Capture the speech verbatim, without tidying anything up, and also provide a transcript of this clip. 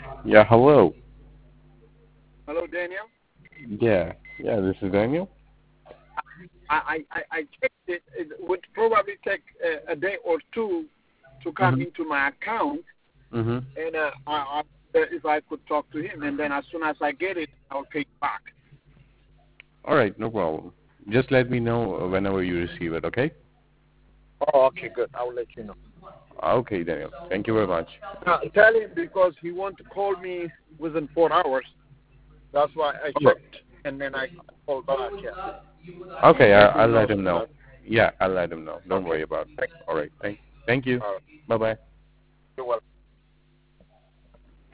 Yeah, hello. Hello, Daniel. Yeah, yeah, this is Daniel. I, I, I checked it. It would probably take a, a day or two to come Mhm. into my account, Mhm. and uh, I, I, if I could talk to him, and then as soon as I get it, I'll pay you back. All right, no problem. Just let me know whenever you receive it, okay? Oh, okay, good. I'll let you know. Okay, Daniel. Thank you very much. Uh, tell him because he want to call me within four hours. That's why I Oh, checked, and then I called back. Yeah. okay, I, So he I'll let knows him know. that. Yeah, I'll let him know. Don't Okay. worry about it. Thank All right, thank, thank you. you. All right. Bye bye. You're welcome.